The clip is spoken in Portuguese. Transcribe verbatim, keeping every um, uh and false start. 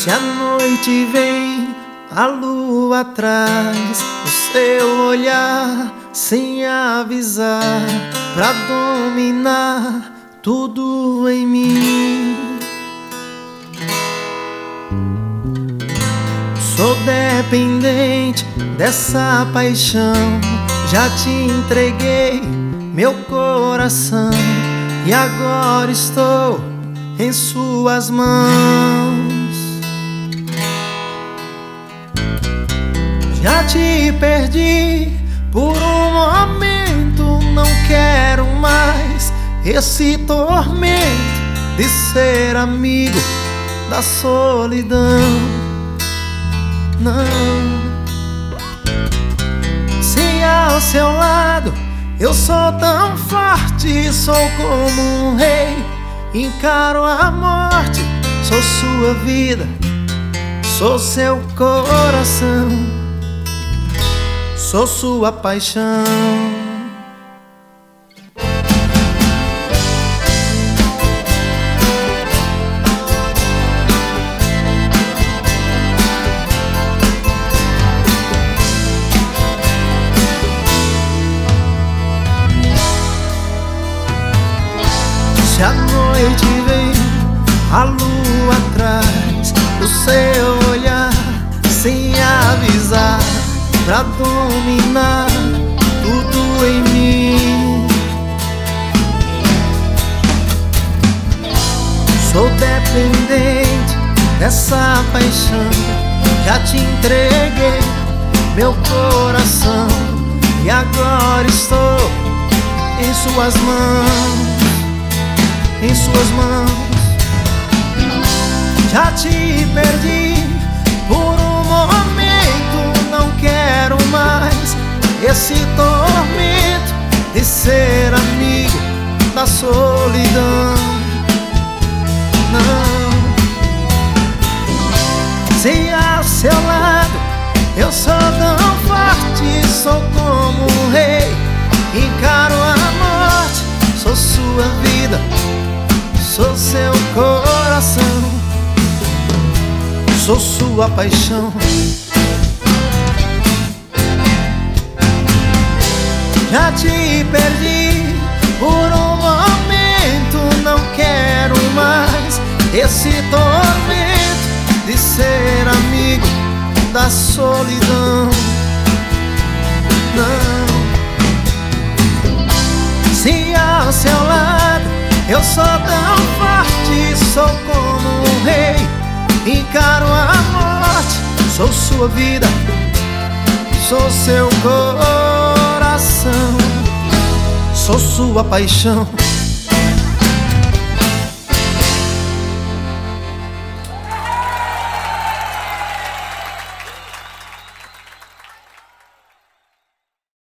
Se a noite vem, a lua atrás, o seu olhar sem avisar, pra dominar tudo em mim. Sou dependente dessa paixão, já te entreguei meu coração e agora estou em suas mãos. Já te perdi por um momento, não quero mais esse tormento de ser amigo da solidão. Não. Se ao seu lado eu sou tão forte, sou como um rei, encaro a morte, sou sua vida, sou seu coração, sou sua paixão. Se a noite vem, a lua atrás, o seu olhar sem avisar, pra dominar tudo em mim. Sou dependente dessa paixão, já te entreguei meu coração e agora estou em suas mãos. Em suas mãos, já te perdi por um momento, não quero mais esse tormento de ser amigo da solidão. Não. Se ao seu lado eu sou tão forte, sou como um rei, encaro a morte, sou sua vida, sou seu coração, sou sua paixão. Já te perdi por um momento, não quero mais esse tormento de ser amigo da solidão. Não. Se ao seu lado eu sou tão forte, sou como um rei, encaro a morte, sou sua vida, sou seu coração, sou sua paixão.